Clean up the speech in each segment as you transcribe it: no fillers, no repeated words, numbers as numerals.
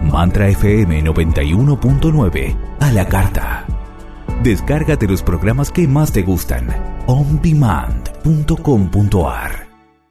Mantra FM 91.9 a la carta. Descárgate los programas que más te gustan. ondemand.com.ar.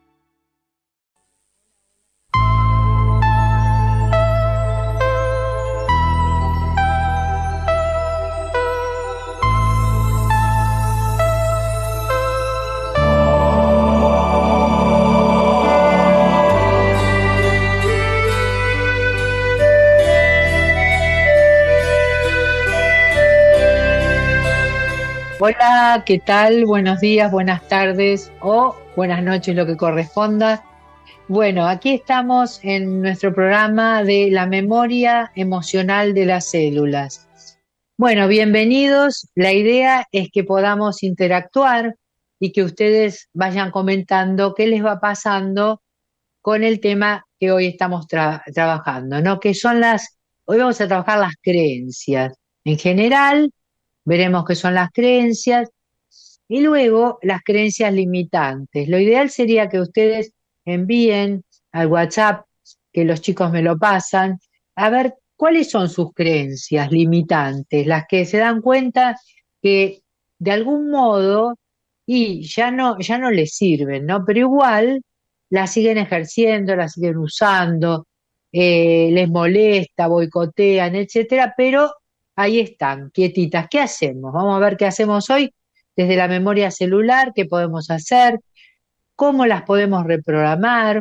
Hola, ¿qué tal? Buenos días, buenas tardes o buenas noches, lo que corresponda. Bueno, aquí estamos en nuestro programa de la memoria emocional de las células. Bueno, bienvenidos. La idea es que podamos interactuar y que ustedes vayan comentando qué les va pasando con el tema que hoy estamos trabajando, ¿no? Hoy vamos a trabajar las creencias. En general, veremos qué son las creencias y luego las creencias limitantes. Lo ideal sería que ustedes envíen al WhatsApp, que los chicos me lo pasan, a ver cuáles son sus creencias limitantes, las que se dan cuenta que de algún modo y ya no les sirven, ¿no? Pero igual las siguen ejerciendo, las siguen usando, les molesta, boicotean, etcétera, pero ahí están, quietitas. ¿Qué hacemos? Vamos a ver qué hacemos hoy desde la memoria celular, qué podemos hacer, cómo las podemos reprogramar,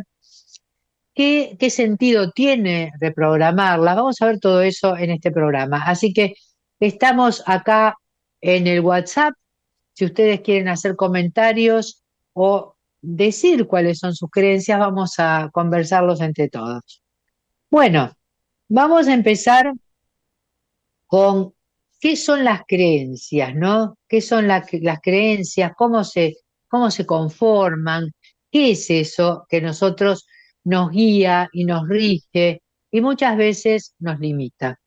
qué sentido tiene reprogramarlas. Vamos a ver todo eso en este programa. Así que estamos acá en el WhatsApp. Si ustedes quieren hacer comentarios o decir cuáles son sus creencias, vamos a conversarlos entre todos. Bueno, vamos a empezar con qué son las creencias, ¿no? ¿Qué son las creencias? ¿Cómo se conforman? ¿Qué es eso que nosotros nos guía y nos rige y muchas veces nos limita?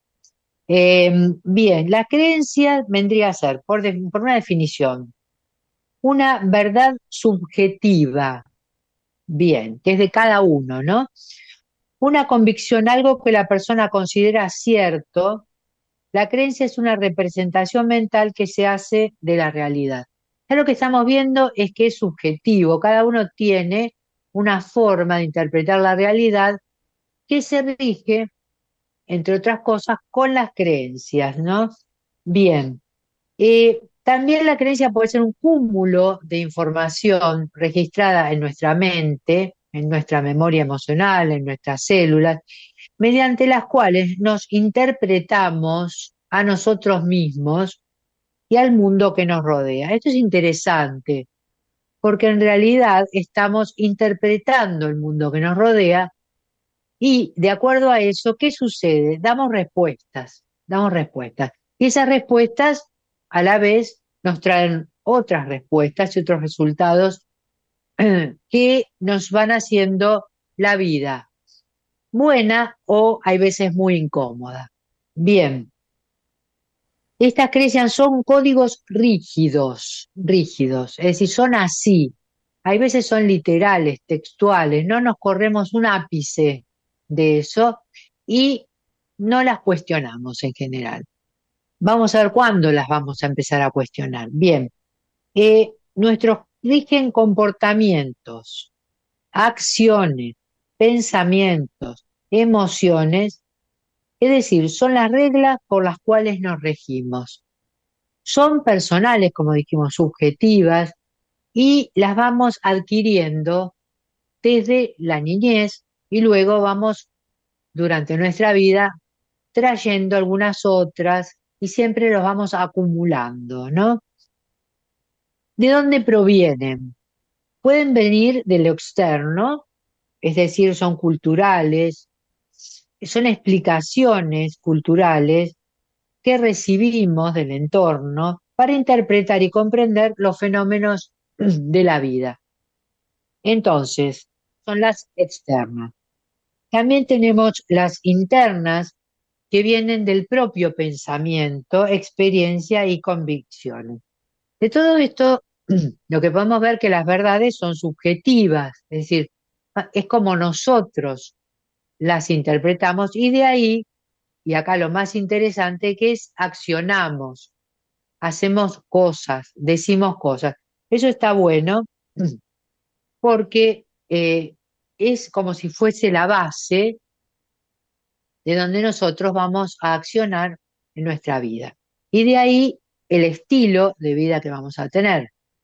Bien, la creencia vendría a ser, por una definición, una verdad subjetiva, bien, que es de cada uno, ¿no? Una convicción, algo que la persona considera cierto. La creencia es una representación mental que se hace de la realidad. Ya lo que estamos viendo es que es subjetivo, cada uno tiene una forma de interpretar la realidad que se rige, entre otras cosas, con las creencias, ¿no? Bien, también la creencia puede ser un cúmulo de información registrada en nuestra mente, en nuestra memoria emocional, en nuestras células, mediante las cuales nos interpretamos a nosotros mismos y al mundo que nos rodea. Esto es interesante, porque en realidad estamos interpretando el mundo que nos rodea y de acuerdo a eso, ¿qué sucede? Damos respuestas, damos respuestas. Y esas respuestas a la vez nos traen otras respuestas y otros resultados que nos van haciendo la vida buena o hay veces muy incómoda. Bien, estas creencias son códigos rígidos, es decir, son así. Hay veces son literales, textuales, no nos corremos un ápice de eso y no las cuestionamos en general. Vamos a ver cuándo las vamos a empezar a cuestionar. Bien, nuestros rigen comportamientos, acciones, pensamientos, emociones, es decir, son las reglas por las cuales nos regimos. Son personales, como dijimos, subjetivas, y las vamos adquiriendo desde la niñez y luego vamos durante nuestra vida trayendo algunas otras y siempre los vamos acumulando, ¿no? ¿De dónde provienen? Pueden venir de lo externo, es decir, son culturales, son explicaciones culturales que recibimos del entorno para interpretar y comprender los fenómenos de la vida. Entonces, son las externas. También tenemos las internas, que vienen del propio pensamiento, experiencia y convicciones. De todo esto, lo que podemos ver que las verdades son subjetivas, es decir, es como nosotros las interpretamos y de ahí y acá lo más interesante, que es accionamos, hacemos cosas, decimos cosas. Eso está bueno porque es como si fuese la base de donde nosotros vamos a accionar en nuestra vida. Y de ahí el estilo de vida que vamos a tener.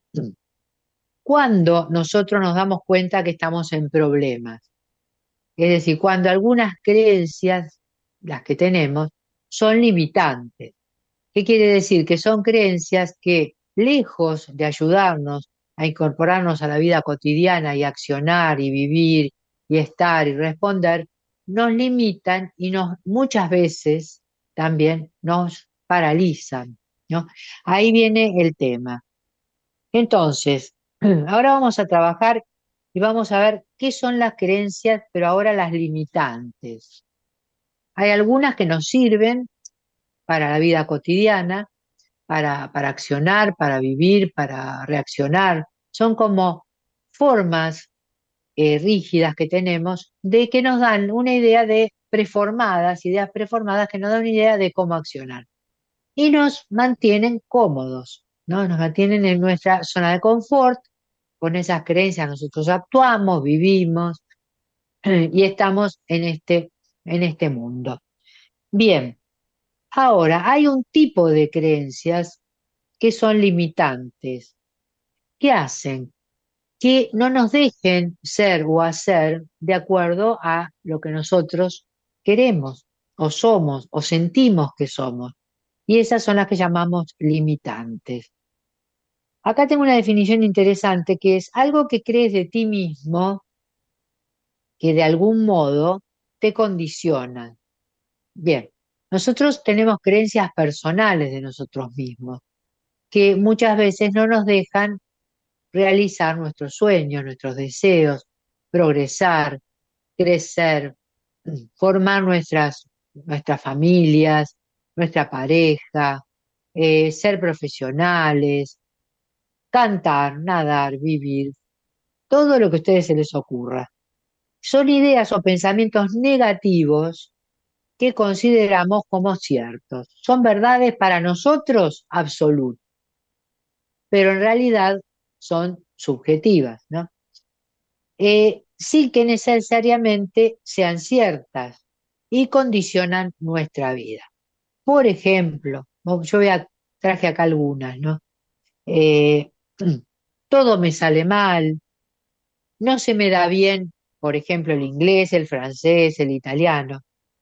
Cuando nosotros nos damos cuenta que estamos en problemas, es decir, cuando algunas creencias, las que tenemos, son limitantes. ¿Qué quiere decir? Que son creencias que, lejos de ayudarnos a incorporarnos a la vida cotidiana y accionar y vivir y estar y responder, nos limitan y muchas veces también nos paralizan, ¿no? Ahí viene el tema. Entonces, ahora vamos a trabajar y vamos a ver qué son las creencias, pero ahora las limitantes. Hay algunas que nos sirven para la vida cotidiana, para accionar, para vivir, para reaccionar. Son como formas rígidas que tenemos de que nos dan una idea de preformadas, ideas preformadas que nos dan una idea de cómo accionar. Y nos mantienen cómodos, ¿no? Nos mantienen en nuestra zona de confort. Con esas creencias nosotros actuamos, vivimos y estamos en este mundo. Bien, ahora hay un tipo de creencias que son limitantes, que hacen que no nos dejen ser o hacer de acuerdo a lo que nosotros queremos o somos o sentimos que somos. Y esas son las que llamamos limitantes. Acá tengo una definición interesante que es algo que crees de ti mismo que de algún modo te condicionan. Bien, nosotros tenemos creencias personales de nosotros mismos que muchas veces no nos dejan realizar nuestros sueños, nuestros deseos, progresar, crecer, formar nuestras familias, nuestra pareja, ser profesionales, cantar, nadar, vivir, todo lo que a ustedes se les ocurra. Son ideas o pensamientos negativos que consideramos como ciertos. Son verdades para nosotros absolutas, pero en realidad son subjetivas, ¿no? Sin que necesariamente sean ciertas y condicionan nuestra vida. Por ejemplo, traje acá algunas, ¿no? Eh, todo me sale mal, no se me da bien, por ejemplo, el inglés, el francés, el italiano.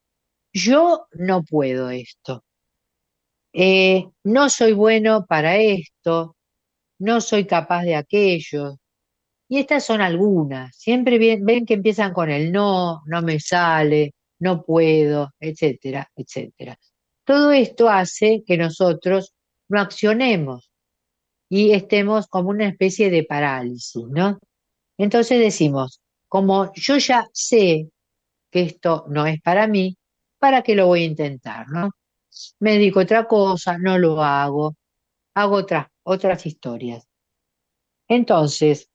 Yo no puedo esto. No soy bueno para esto, no soy capaz de aquello. Y estas son algunas. Siempre ven que empiezan con el no, no me sale, no puedo, etcétera, etcétera. Todo esto hace que nosotros no accionemos y estemos como una especie de parálisis, ¿no? Entonces decimos, como yo ya sé que esto no es para mí, ¿para qué lo voy a intentar, no? Me dedico a otra cosa, no lo hago otras historias. Entonces,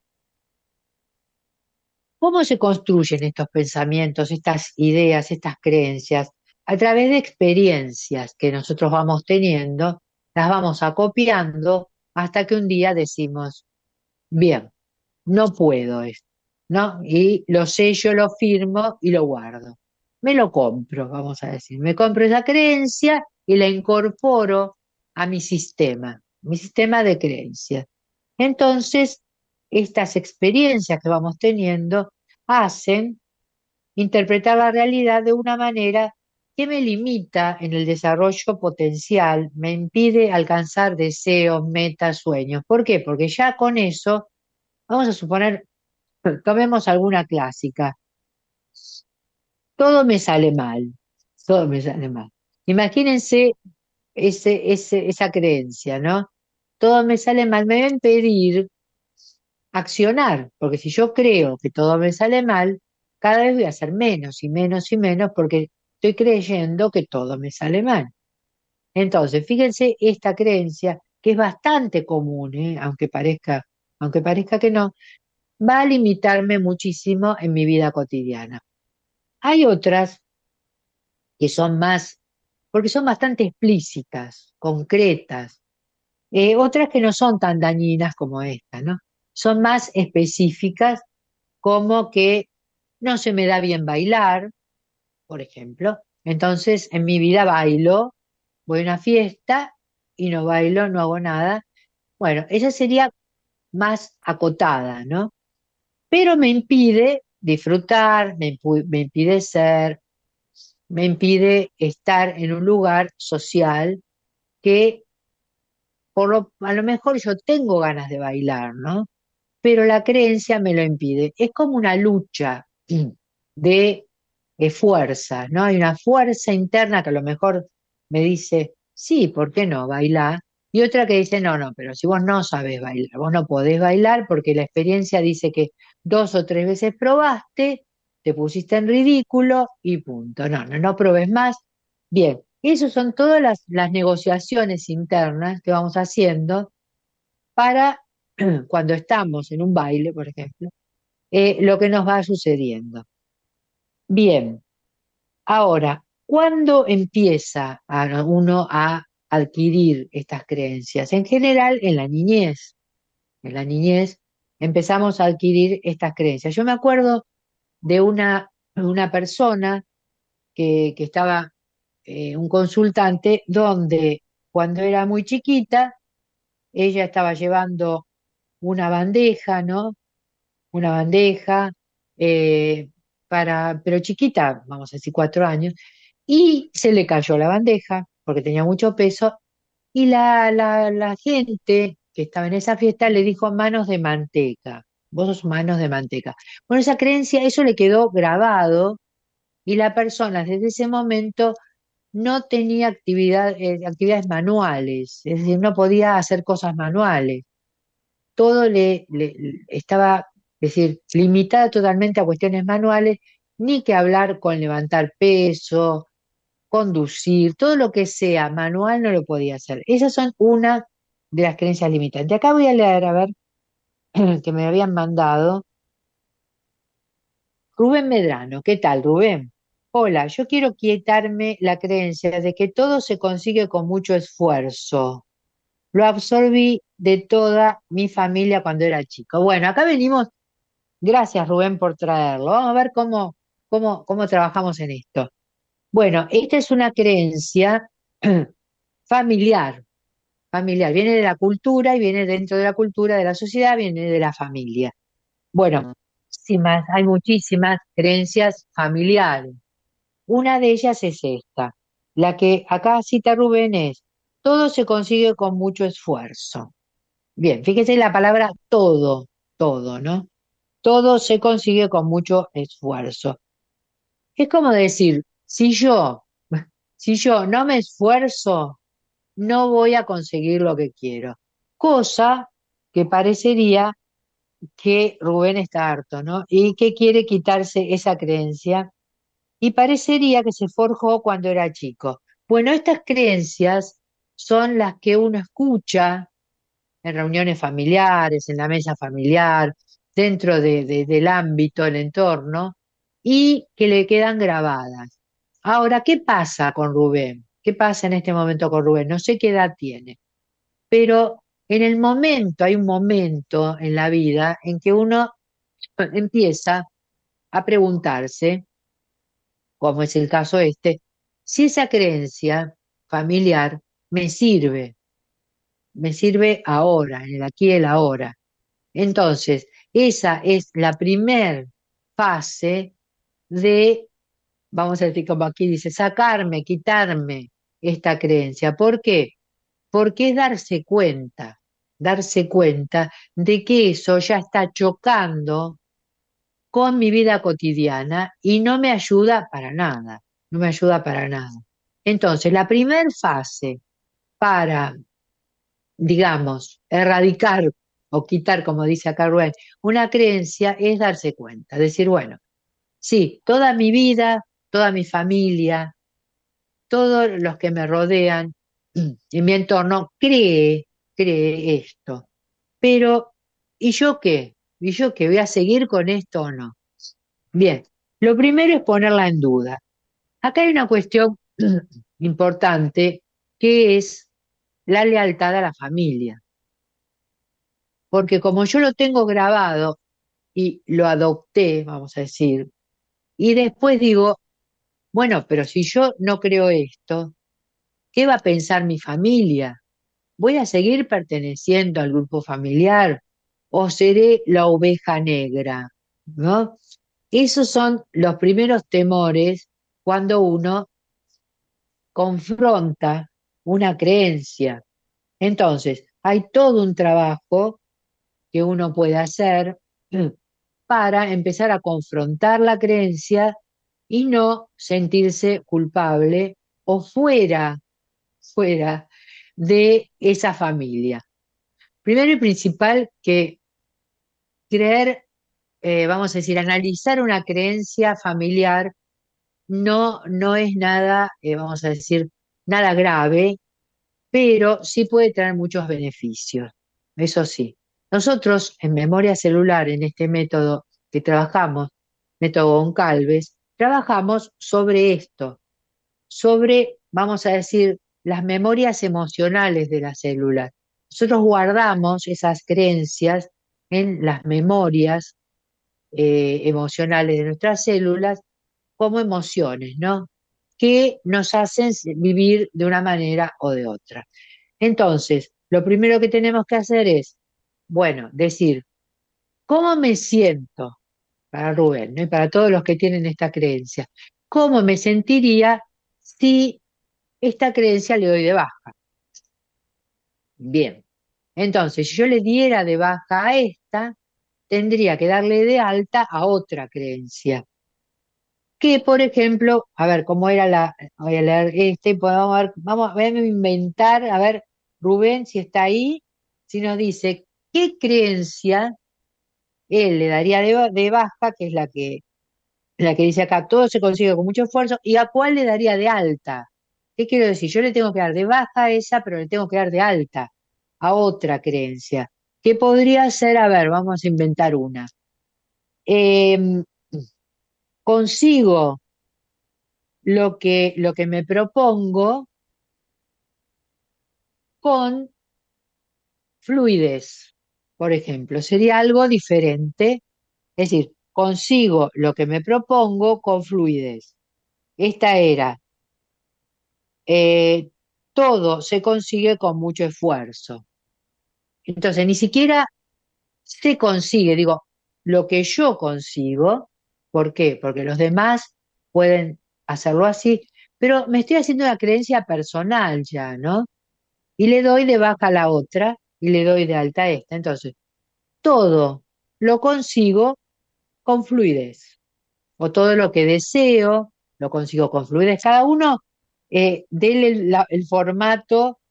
¿cómo se construyen estos pensamientos, estas ideas, estas creencias? A través de experiencias que nosotros vamos teniendo, las vamos acopiando hasta que un día decimos, bien, no puedo esto, ¿no? Y lo sello, lo firmo y lo guardo. Me lo compro, vamos a decir. Me compro esa creencia y la incorporo a mi sistema de creencias. Entonces, estas experiencias que vamos teniendo hacen interpretar la realidad de una manera que me limita en el desarrollo potencial, me impide alcanzar deseos, metas, sueños. ¿Por qué? Porque ya con eso, vamos a suponer, tomemos alguna clásica, todo me sale mal, todo me sale mal. Imagínense esa creencia, ¿no? Todo me sale mal, me va a impedir accionar, porque si yo creo que todo me sale mal, cada vez voy a hacer menos y menos y menos porque estoy creyendo que todo me sale mal. Entonces, fíjense esta creencia que es bastante común, aunque parezca que no, va a limitarme muchísimo en mi vida cotidiana. Hay otras que son más porque son bastante explícitas, concretas. Otras que no son tan dañinas como esta, ¿no? Son más específicas, como que no se me da bien bailar, por ejemplo. Entonces, en mi vida bailo, voy a una fiesta y no bailo, no hago nada. Bueno, esa sería más acotada, ¿no? Pero me impide disfrutar, me impide ser, me impide estar en un lugar social que a lo mejor yo tengo ganas de bailar, ¿no? Pero la creencia me lo impide. Es como una lucha de, fuerzas, ¿no? Hay una fuerza interna que a lo mejor me dice, sí, ¿por qué no? Bailar. Y otra que dice, no, no, pero si vos no sabés bailar, vos no podés bailar porque la experiencia dice que 2 o 3 veces probaste, te pusiste en ridículo y punto. No, no, no probes más. Bien, esas son todas las negociaciones internas que vamos haciendo para cuando estamos en un baile, por ejemplo, lo que nos va sucediendo. Bien, ahora, ¿cuándo empieza uno a adquirir estas creencias? En general, en la niñez. En la niñez empezamos a adquirir estas creencias. Yo me acuerdo de una persona que estaba, un consultante, donde cuando era muy chiquita, ella estaba llevando una bandeja, ¿no? Una bandeja, eh, pero chiquita, vamos a decir 4 años, y se le cayó la bandeja porque tenía mucho peso, y la gente que estaba en esa fiesta le dijo manos de manteca, vos sos manos de manteca. Bueno, esa creencia, eso le quedó grabado, y la persona desde ese momento no tenía actividades manuales, es decir, no podía hacer cosas manuales, todo le estaba, es decir, limitada totalmente a cuestiones manuales, ni que hablar con levantar peso, conducir, todo lo que sea manual no lo podía hacer. Esas son una de las creencias limitantes. Acá voy a leer, a ver, que me habían mandado. Rubén Medrano, ¿qué tal, Rubén? Hola, yo quiero quitarme la creencia de que todo se consigue con mucho esfuerzo. Lo absorbí de toda mi familia cuando era chico. Bueno, acá venimos. Gracias, Rubén, por traerlo. Vamos a ver cómo trabajamos en esto. Bueno, esta es una creencia familiar, familiar. Viene de la cultura y viene dentro de la cultura de la sociedad, viene de la familia. Bueno, hay muchísimas creencias familiares. Una de ellas es esta. La que acá cita Rubén es, todo se consigue con mucho esfuerzo. Bien, fíjese la palabra todo, todo, ¿no? Todo se consigue con mucho esfuerzo. Es como decir, si yo no me esfuerzo, no voy a conseguir lo que quiero. Cosa que parecería que Rubén está harto, ¿no? Y que quiere quitarse esa creencia, y parecería que se forjó cuando era chico. Bueno, estas creencias son las que uno escucha en reuniones familiares, en la mesa familiar, dentro del ámbito, el entorno, y que le quedan grabadas. Ahora, ¿qué pasa con Rubén? ¿Qué pasa en este momento con Rubén? No sé qué edad tiene, pero hay un momento en la vida en que uno empieza a preguntarse, como es el caso este, si esa creencia familiar me sirve ahora, en el aquí y el ahora. Entonces, esa es la primer fase de, vamos a decir, como aquí dice, sacarme, quitarme esta creencia. ¿Por qué? Porque es darse cuenta de que eso ya está chocando con mi vida cotidiana y no me ayuda para nada, no me ayuda para nada. Entonces, la primer fase para, digamos, erradicar o quitar, como dice acá Rubén, una creencia es darse cuenta, decir, bueno, sí, toda mi vida, toda mi familia, todos los que me rodean en mi entorno cree esto, pero ¿y yo qué? ¿Y yo qué? ¿Voy a seguir con esto o no? Bien, lo primero es ponerla en duda. Acá hay una cuestión importante, que es la lealtad a la familia. Porque como yo lo tengo grabado y lo adopté, vamos a decir, y después digo, bueno, pero si yo no creo esto, ¿qué va a pensar mi familia? ¿Voy a seguir perteneciendo al grupo familiar o seré la oveja negra? ¿No? Esos son los primeros temores cuando uno confronta una creencia. Entonces, hay todo un trabajo que uno puede hacer para empezar a confrontar la creencia y no sentirse culpable o fuera de esa familia. Primero y principal, que creer, vamos a decir, analizar una creencia familiar no es nada, vamos a decir, nada grave, pero sí puede traer muchos beneficios. Eso sí. Nosotros en memoria celular, en este método que trabajamos, método Goncalves, trabajamos sobre esto, sobre, vamos a decir, las memorias emocionales de las células. Nosotros guardamos esas creencias en las memorias emocionales de nuestras células como emociones, ¿no? Que nos hacen vivir de una manera o de otra. Entonces, lo primero que tenemos que hacer es, bueno, decir, ¿cómo me siento? Para Rubén, ¿no? Y para todos los que tienen esta creencia. ¿Cómo me sentiría si esta creencia le doy de baja? Bien. Entonces, si yo le diera de baja a esta, tendría que darle de alta a otra creencia. Que, por ejemplo, a ver, ¿cómo era la? Voy a leer este, pues vamos a ver, inventar, a ver, Rubén, si está ahí, si nos dice qué creencia él le daría de baja, que es la que dice acá, todo se consigue con mucho esfuerzo, y a cuál le daría de alta. ¿Qué quiero decir? Yo le tengo que dar de baja a esa, pero le tengo que dar de alta a otra creencia. ¿Qué podría ser? A ver, vamos a inventar una. Em, consigo lo que me propongo con fluidez, por ejemplo. Sería algo diferente, es decir, consigo lo que me propongo con fluidez. Esta era, eh, todo se consigue con mucho esfuerzo. Entonces, ni siquiera se consigue, digo, lo que yo consigo, ¿por qué? Porque los demás pueden hacerlo así, pero me estoy haciendo una creencia personal ya, ¿no? Y le doy de baja a la otra y le doy de alta a esta. Entonces, todo lo consigo con fluidez, o todo lo que deseo lo consigo con fluidez. Cada uno dele el formato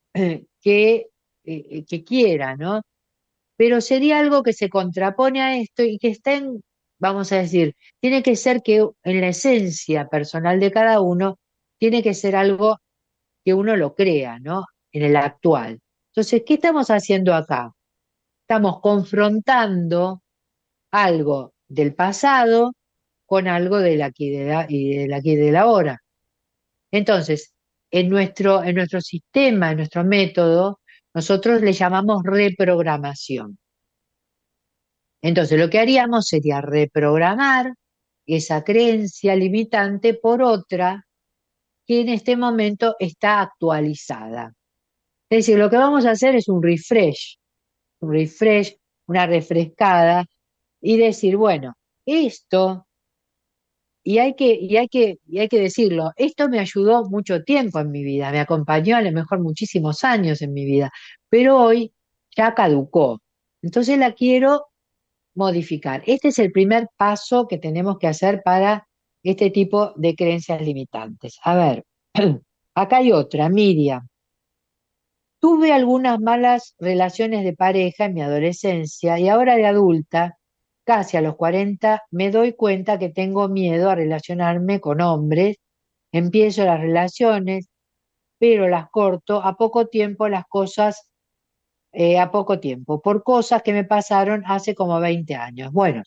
que quiera, ¿no? Pero sería algo que se contrapone a esto y que está en, vamos a decir, tiene que ser que en la esencia personal de cada uno, tiene que ser algo que uno lo crea, ¿no? En el actual. Entonces, ¿qué estamos haciendo acá? Estamos confrontando algo del pasado con algo del aquí y del aquí y del ahora. Entonces, en nuestro sistema, en nuestro método, nosotros le llamamos reprogramación. Entonces, lo que haríamos sería reprogramar esa creencia limitante por otra que en este momento está actualizada. Es decir, lo que vamos a hacer es un refresh, una refrescada, y decir, bueno, esto, y hay que decirlo, esto me ayudó mucho tiempo en mi vida, me acompañó a lo mejor muchísimos años en mi vida, pero hoy ya caducó. Entonces la quiero modificar. Este es el primer paso que tenemos que hacer para este tipo de creencias limitantes. A ver, acá hay otra, Miriam. Tuve algunas malas relaciones de pareja en mi adolescencia y ahora de adulta, casi a los 40, me doy cuenta que tengo miedo a relacionarme con hombres. Empiezo las relaciones, pero las corto a poco tiempo las cosas, a poco tiempo, por cosas que me pasaron hace como 20 años. Bueno,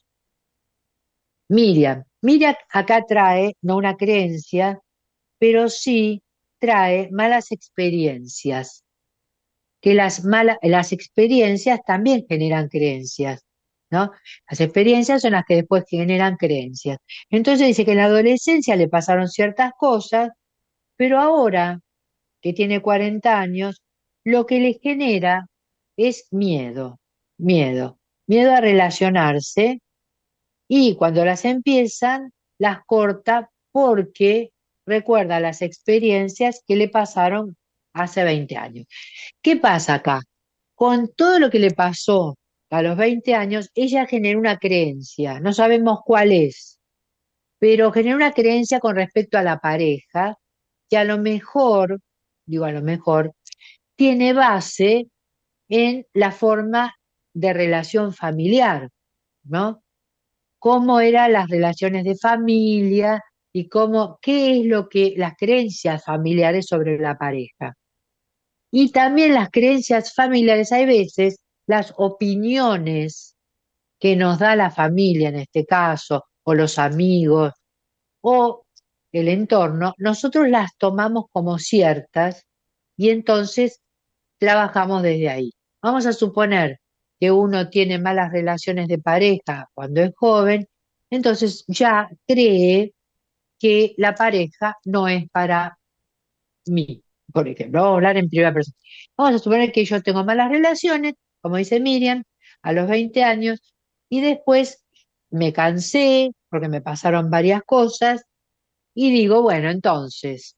Miriam acá trae no una creencia, pero sí trae malas experiencias, que las experiencias también generan creencias, ¿no? Las experiencias son las que después generan creencias. Entonces dice que en la adolescencia le pasaron ciertas cosas, pero ahora que tiene 40 años, lo que le genera es miedo, miedo a relacionarse y cuando las empiezan, las corta porque recuerda las experiencias que le pasaron hace 20 años. ¿Qué pasa acá? Con todo lo que le pasó a los 20 años, ella generó una creencia, no sabemos cuál es, pero generó una creencia con respecto a la pareja que a lo mejor, digo a lo mejor, tiene base en la forma de relación familiar, ¿no? Cómo eran las relaciones de familia y qué es lo que, las creencias familiares sobre la pareja. Y también las creencias familiares, hay veces, las opiniones que nos da la familia en este caso, o los amigos, o el entorno, nosotros las tomamos como ciertas y entonces trabajamos desde ahí. Vamos a suponer que uno tiene malas relaciones de pareja cuando es joven, entonces ya cree que la pareja no es para mí, por ejemplo. Vamos a hablar en primera persona. Vamos a suponer que yo tengo malas relaciones, como dice Miriam, a los 20 años, y después me cansé porque me pasaron varias cosas y digo, bueno, entonces,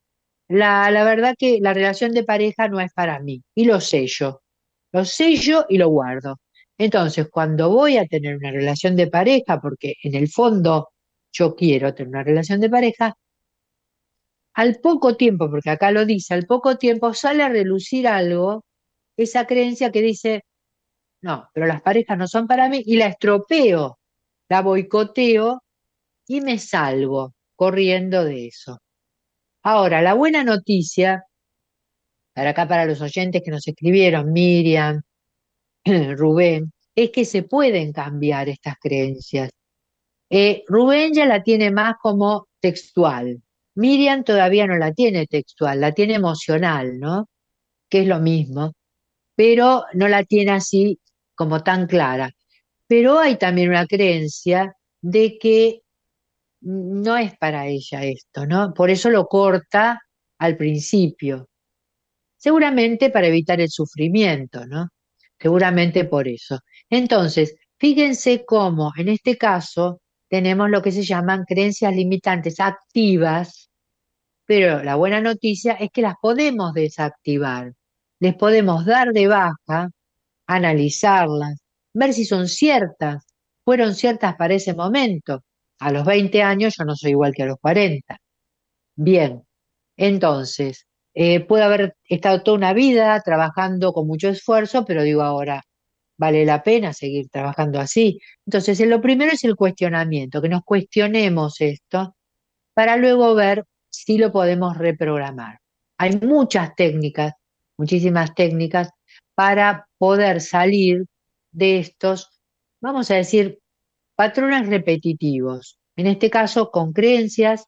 la verdad que la relación de pareja no es para mí, y lo sello y lo guardo. Entonces, cuando voy a tener una relación de pareja, porque en el fondo yo quiero tener una relación de pareja, al poco tiempo, porque acá lo dice, al poco tiempo sale a relucir algo, esa creencia que dice, no, pero las parejas no son para mí, y la estropeo, la boicoteo y me salgo corriendo de eso. Ahora, la buena noticia, para acá para los oyentes que nos escribieron, Miriam, Rubén, es que se pueden cambiar estas creencias. Rubén ya la tiene más como textual. Miriam todavía no la tiene textual, la tiene emocional, ¿no? Que es lo mismo, pero no la tiene así como tan clara. Pero hay también una creencia de que no es para ella esto, ¿no? Por eso lo corta al principio. Seguramente para evitar el sufrimiento, ¿no? Seguramente por eso. Entonces, fíjense cómo en este caso tenemos lo que se llaman creencias limitantes activas, pero la buena noticia es que las podemos desactivar. Les podemos dar de baja, analizarlas, ver si son ciertas, fueron ciertas para ese momento. A los 20 años yo no soy igual que a los 40. Bien, entonces, puedo haber estado toda una vida trabajando con mucho esfuerzo, pero digo ahora, vale la pena seguir trabajando así. Entonces, lo primero es el cuestionamiento, que nos cuestionemos esto para luego ver si lo podemos reprogramar. Hay muchas técnicas, muchísimas técnicas para poder salir de estos, vamos a decir, patrones repetitivos. En este caso, con creencias,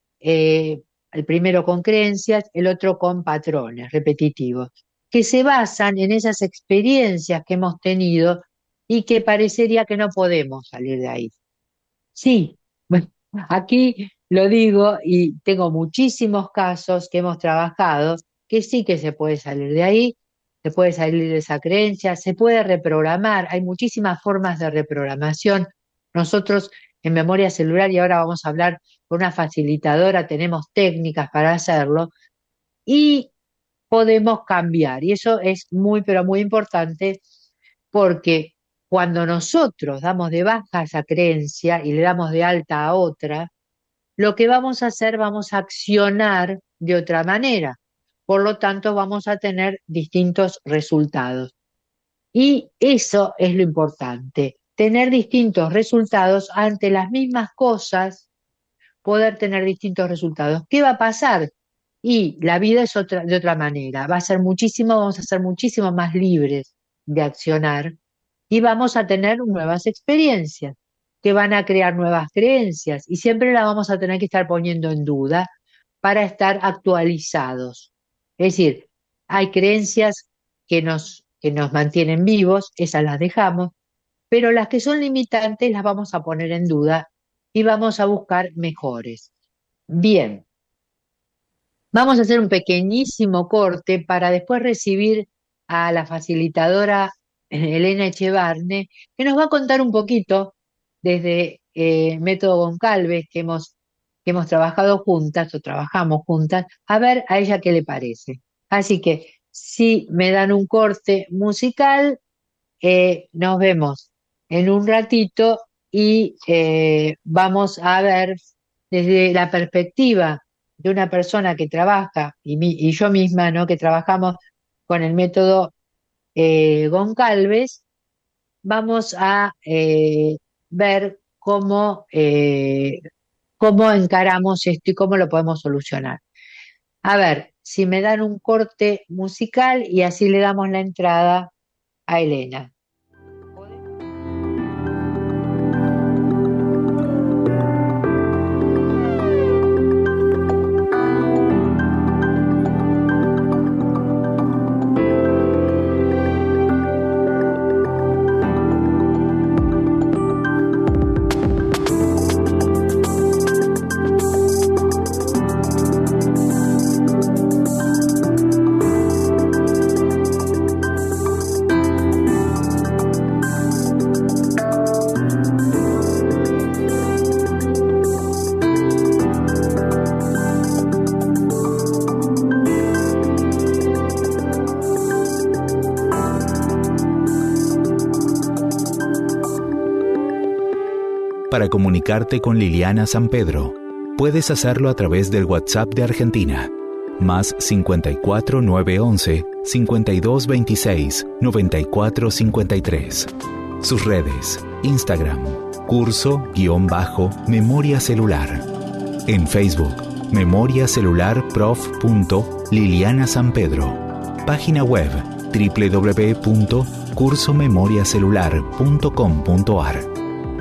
el primero con creencias, el otro con patrones repetitivos, que se basan en esas experiencias que hemos tenido y que parecería que no podemos salir de ahí. Sí, bueno, aquí lo digo y tengo muchísimos casos que hemos trabajado que sí que se puede salir de ahí, se puede salir de esa creencia, se puede reprogramar, hay muchísimas formas de reprogramación. Nosotros en memoria celular, y ahora vamos a hablar con una facilitadora, tenemos técnicas para hacerlo y podemos cambiar. Y eso es muy, pero muy importante porque cuando nosotros damos de baja esa creencia y le damos de alta a otra, lo que vamos a hacer, vamos a accionar de otra manera. Por lo tanto, vamos a tener distintos resultados. Y eso es lo importante, tener distintos resultados ante las mismas cosas, poder tener distintos resultados. ¿Qué va a pasar? Y la vida es de otra manera, vamos a ser muchísimo más libres de accionar y vamos a tener nuevas experiencias que van a crear nuevas creencias y siempre la vamos a tener que estar poniendo en duda para estar actualizados. Es decir, hay creencias que nos mantienen vivos, esas las dejamos, pero las que son limitantes las vamos a poner en duda y vamos a buscar mejores. Bien, vamos a hacer un pequeñísimo corte para después recibir a la facilitadora Elena Echevarne, que nos va a contar un poquito desde Método Goncalves, que hemos trabajado juntas o trabajamos juntas, a ver a ella qué le parece. Así que si me dan un corte musical, nos vemos en un ratito y vamos a ver desde la perspectiva de una persona que trabaja, y yo misma, ¿no? Que trabajamos con el método Goncalves, vamos a ver cómo encaramos esto y cómo lo podemos solucionar. A ver, si me dan un corte musical y así le damos la entrada a Elena. Para comunicarte con Liliana San Pedro, puedes hacerlo a través del WhatsApp de Argentina, más 54 911 52 26 94 53. Sus redes, Instagram, curso-memoria celular. En Facebook, Memoria Celular Prof. Liliana San Pedro. Página web, www.cursomemoriacelular.com.ar.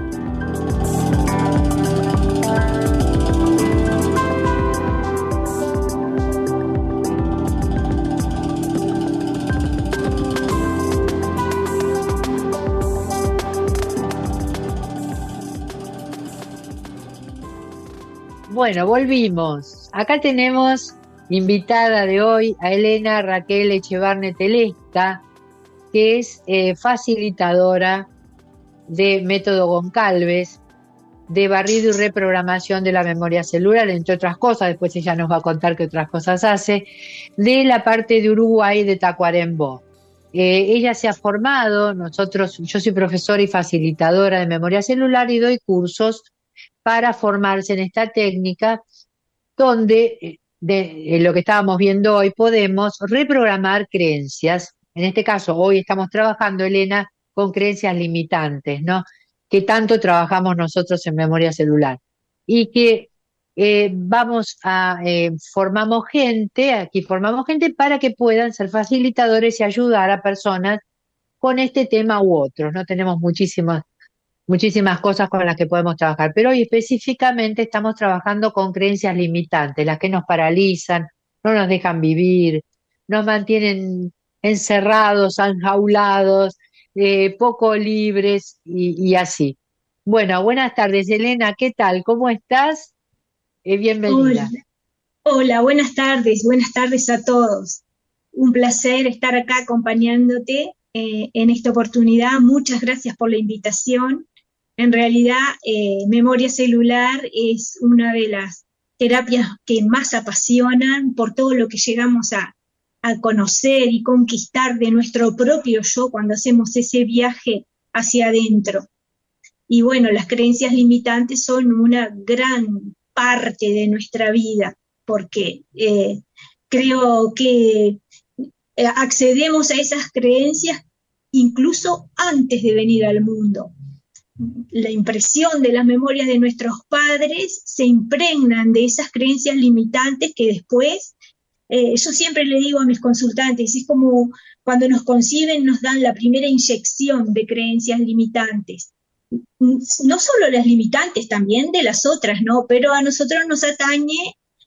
Bueno, volvimos. Acá tenemos invitada de hoy a Elena Raquel Echevarne Telesca, que es facilitadora de Método Goncalves, de barrido y reprogramación de la memoria celular, entre otras cosas. Después ella nos va a contar qué otras cosas hace, de la parte de Uruguay, de Tacuarembó. Ella se ha formado, yo soy profesora y facilitadora de memoria celular y doy cursos para formarse en esta técnica, donde de lo que estábamos viendo hoy podemos reprogramar creencias. En este caso, hoy estamos trabajando, Elena, con creencias limitantes, ¿no? Que tanto trabajamos nosotros en memoria celular. Y que formamos gente para que puedan ser facilitadores y ayudar a personas con este tema u otros, ¿no? Tenemos muchísimas cosas con las que podemos trabajar, pero hoy específicamente estamos trabajando con creencias limitantes, las que nos paralizan, no nos dejan vivir, nos mantienen encerrados, enjaulados, poco libres y así. Bueno, buenas tardes, Elena, ¿qué tal? ¿Cómo estás? Bienvenida. Hola, buenas tardes a todos. Un placer estar acá acompañándote en esta oportunidad. Muchas gracias por la invitación. En realidad, memoria celular es una de las terapias que más apasionan por todo lo que llegamos a conocer y conquistar de nuestro propio yo cuando hacemos ese viaje hacia adentro. Y bueno, las creencias limitantes son una gran parte de nuestra vida, porque creo que accedemos a esas creencias incluso antes de venir al mundo. La impresión de las memorias de nuestros padres se impregnan de esas creencias limitantes que después, yo siempre le digo a mis consultantes, es como cuando nos conciben nos dan la primera inyección de creencias limitantes. No solo las limitantes, también de las otras, ¿no? Pero a nosotros nos atañe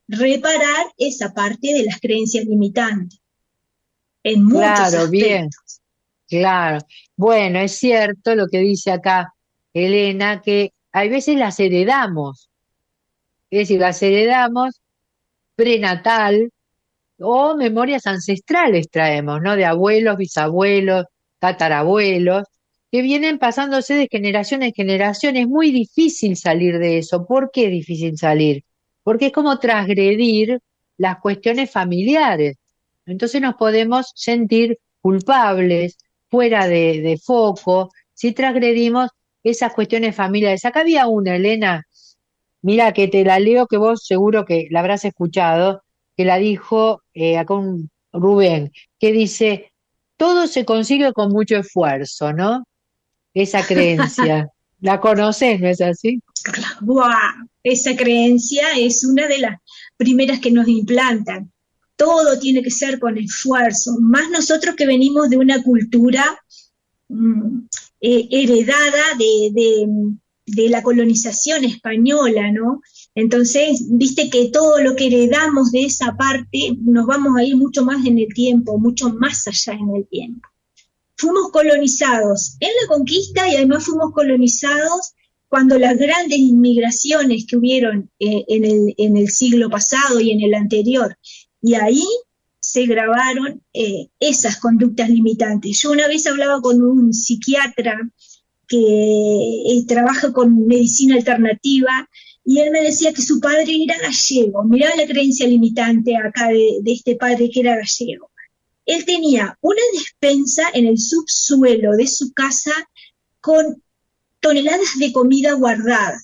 reparar esa parte de las creencias limitantes en muchos Claro, bien, aspectos. claro. Bueno, es cierto lo que dice acá Elena, que hay veces las heredamos, es decir, las heredamos prenatal o memorias ancestrales traemos, ¿no? De abuelos, bisabuelos, tatarabuelos, que vienen pasándose de generación en generación. Es muy difícil salir de eso. ¿Por qué es difícil salir? Porque es como transgredir las cuestiones familiares. Entonces nos podemos sentir culpables, fuera de foco, si transgredimos esas cuestiones familiares. Acá había una, Elena, mira, que te la leo, que vos seguro que la habrás escuchado, que la dijo acá un Rubén, que dice, todo se consigue con mucho esfuerzo, ¿no? Esa creencia. ¿La conoces, no es así? ¡Buah! Esa creencia es una de las primeras que nos implantan. Todo tiene que ser con esfuerzo, más nosotros que venimos de una cultura mm, heredada de la colonización española, ¿no? Entonces, viste que todo lo que heredamos de esa parte nos vamos a ir mucho más en el tiempo, mucho más allá en el tiempo. Fuimos colonizados en la conquista y además fuimos colonizados cuando las grandes inmigraciones que hubieron en el siglo pasado y en el anterior. Y ahí se grabaron esas conductas limitantes. Yo una vez hablaba con un psiquiatra que trabaja con medicina alternativa y él me decía que su padre era gallego. Mirá la creencia limitante acá de este padre que era gallego. Él tenía una despensa en el subsuelo de su casa con toneladas de comida guardada.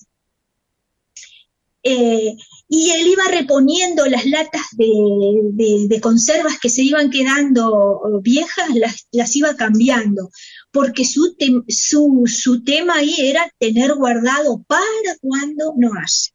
Y él iba reponiendo las latas de conservas que se iban quedando viejas, las iba cambiando, porque su tema ahí era tener guardado para cuando no haya.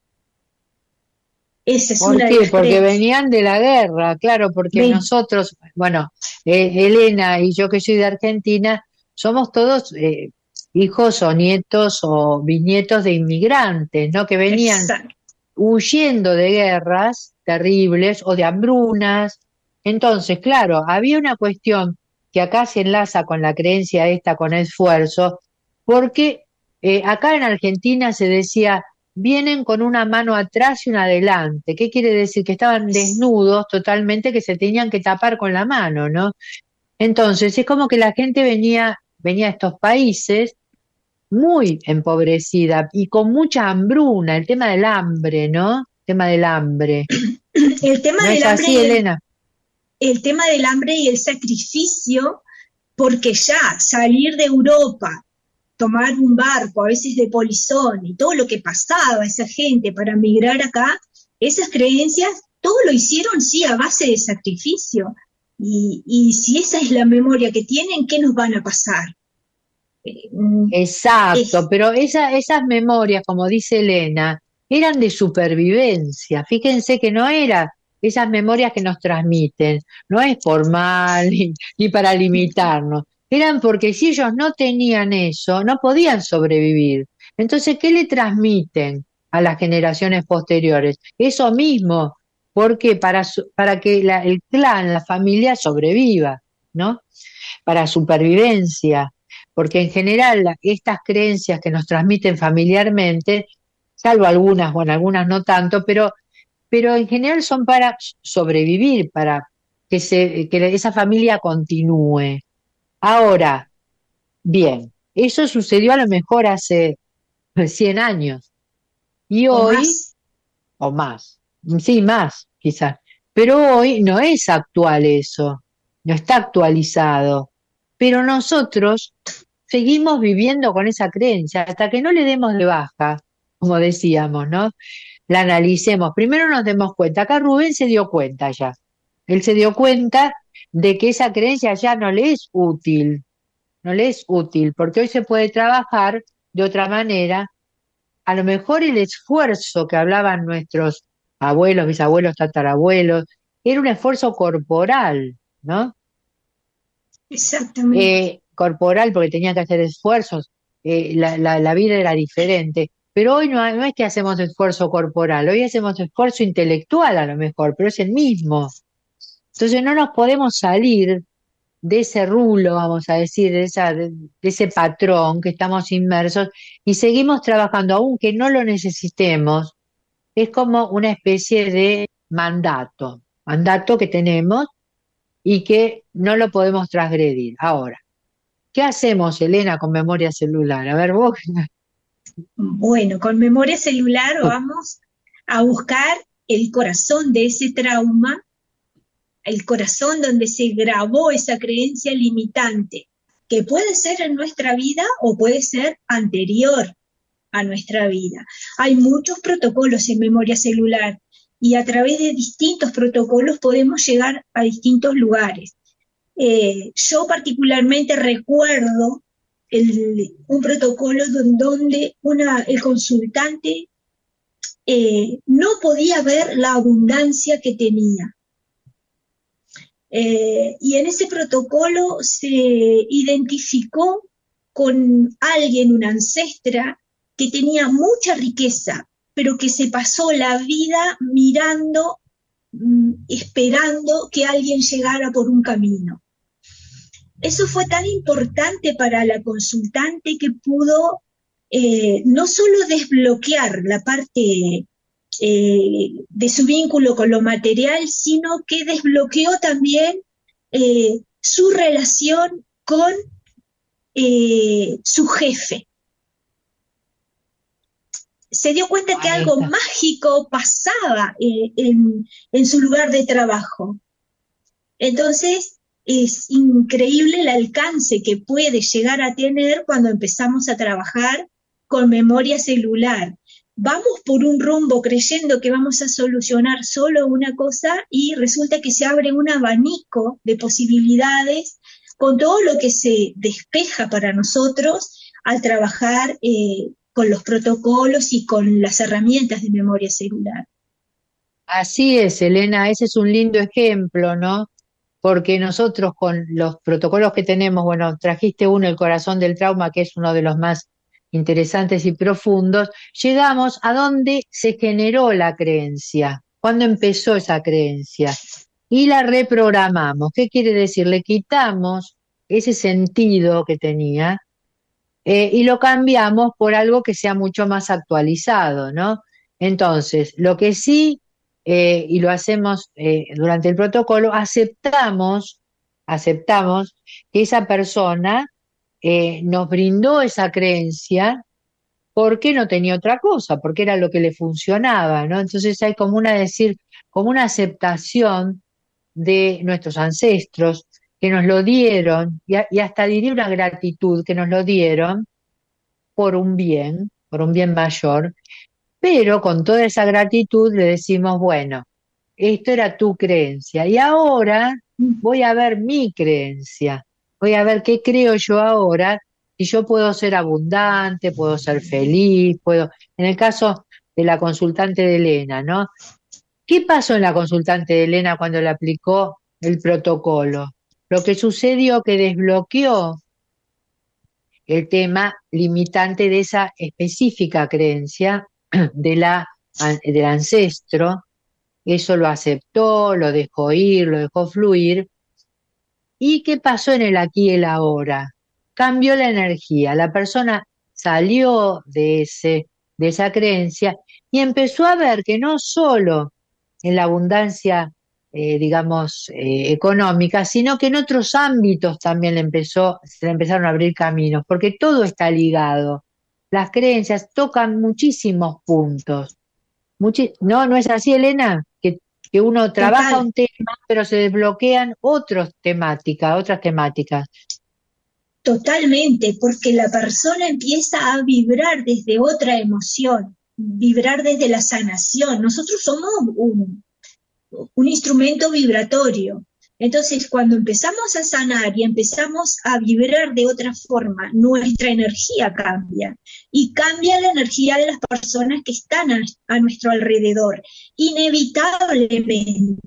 Esa es ¿Por una de qué? las Porque creencias. venían de la guerra, claro, porque Ven, nosotros, bueno, Elena y yo que soy de Argentina, somos todos hijos o nietos o bisnietos de inmigrantes, ¿no? Que venían exacto. huyendo de guerras terribles o de hambrunas. Entonces, claro, había una cuestión que acá se enlaza con la creencia esta, con esfuerzo, porque acá en Argentina se decía, vienen con una mano atrás y una adelante. ¿Qué quiere decir? Que estaban desnudos totalmente, que se tenían que tapar con la mano, ¿no? Entonces, es como que la gente venía a estos países muy empobrecida y con mucha hambruna, el tema del hambre, ¿no? El tema del hambre. El tema ¿No del es hambre así, Elena? el tema del hambre y el sacrificio, porque ya salir de Europa, tomar un barco, a veces de polizón, y todo lo que pasaba esa gente para migrar acá, esas creencias, todo lo hicieron, sí, a base de sacrificio. Y si esa es la memoria que tienen, ¿qué nos van a pasar? Eh, Exacto, es pero esas memorias, como dice Elena, eran de supervivencia. Fíjense que no era esas memorias que nos transmiten, no es por mal ni para limitarnos, eran porque si ellos no tenían eso, no podían sobrevivir. Entonces, ¿qué le transmiten a las generaciones posteriores? Eso mismo, porque para que el clan, la familia sobreviva, ¿no? Para supervivencia, porque en general estas creencias que nos transmiten familiarmente, salvo algunas, bueno, algunas no tanto, pero en general son para sobrevivir, para que esa familia continúe. Ahora, bien, eso sucedió a lo mejor hace 100 años y o hoy, más. o más, sí, más quizás, pero hoy no es actual eso, no está actualizado. Pero nosotros seguimos viviendo con esa creencia hasta que no le demos de baja, como decíamos, ¿no? La analicemos. Primero nos demos cuenta. Acá Rubén se dio cuenta ya. Él se dio cuenta de que esa creencia ya no le es útil, no le es útil, porque hoy se puede trabajar de otra manera. A lo mejor el esfuerzo que hablaban nuestros abuelos, bisabuelos, tatarabuelos, era un esfuerzo corporal, ¿no? Exactamente. Corporal porque tenía que hacer esfuerzos, la vida era diferente. Pero hoy no es que hacemos esfuerzo corporal, hoy hacemos esfuerzo intelectual a lo mejor, pero es el mismo. Entonces no nos podemos salir de ese rulo, vamos a decir, de ese patrón que estamos inmersos y seguimos trabajando, aunque no lo necesitemos. Es como una especie de mandato que tenemos y que no lo podemos transgredir. Ahora, ¿qué hacemos, Elena, con memoria celular? A ver, vos. Bueno, con memoria celular vamos a buscar el corazón de ese trauma, el corazón donde se grabó esa creencia limitante, que puede ser en nuestra vida o puede ser anterior a nuestra vida. Hay muchos protocolos en memoria celular y a través de distintos protocolos podemos llegar a distintos lugares. Yo particularmente recuerdo un protocolo donde el consultante no podía ver la abundancia que tenía. Y en ese protocolo se identificó con alguien, una ancestra, que tenía mucha riqueza, pero que se pasó la vida mirando, esperando que alguien llegara por un camino. Eso fue tan importante para la consultante que pudo no solo desbloquear la parte de su vínculo con lo material, sino que desbloqueó también su relación con su jefe. Se dio cuenta que algo mágico pasaba en su lugar de trabajo. Entonces, es increíble el alcance que puede llegar a tener cuando empezamos a trabajar con memoria celular. Vamos por un rumbo creyendo que vamos a solucionar solo una cosa y resulta que se abre un abanico de posibilidades con todo lo que se despeja para nosotros al trabajar con los protocolos y con las herramientas de memoria celular. Así es, Elena, ese es un lindo ejemplo, ¿no? Porque nosotros con los protocolos que tenemos, bueno, trajiste uno, el corazón del trauma, que es uno de los más interesantes y profundos, llegamos a donde se generó la creencia, cuando empezó esa creencia, y la reprogramamos. ¿Qué quiere decir? Le quitamos ese sentido que tenía y lo cambiamos por algo que sea mucho más actualizado, ¿no? Entonces, lo que sí, y lo hacemos durante el protocolo, aceptamos que esa persona nos brindó esa creencia porque no tenía otra cosa, porque era lo que le funcionaba, ¿no? Entonces hay como una aceptación de nuestros ancestros que nos lo dieron, y hasta diría una gratitud que nos lo dieron por un bien mayor, pero con toda esa gratitud le decimos, bueno, esto era tu creencia y ahora voy a ver mi creencia, voy a ver qué creo yo ahora, y yo puedo ser abundante, puedo ser feliz, en el caso de la consultante de Elena, ¿no? ¿Qué pasó en la consultante de Elena cuando le aplicó el protocolo? Lo que sucedió que desbloqueó el tema limitante de esa específica creencia del ancestro. Eso lo aceptó, lo dejó ir, lo dejó fluir. ¿Y qué pasó en el aquí y el ahora? Cambió la energía, la persona salió de esa creencia y empezó a ver que no solo en la abundancia, digamos, económica, sino que en otros ámbitos también se le empezaron a abrir caminos, porque todo está ligado. Las creencias tocan muchísimos puntos. ¿No es así, Elena? Que uno trabaja Total. un tema, pero se desbloquean otras temáticas. Totalmente, porque la persona empieza a vibrar desde otra emoción, vibrar desde la sanación. Nosotros somos un instrumento vibratorio. Entonces, cuando empezamos a sanar y empezamos a vibrar de otra forma, nuestra energía cambia y cambia la energía de las personas que están a nuestro alrededor, inevitablemente.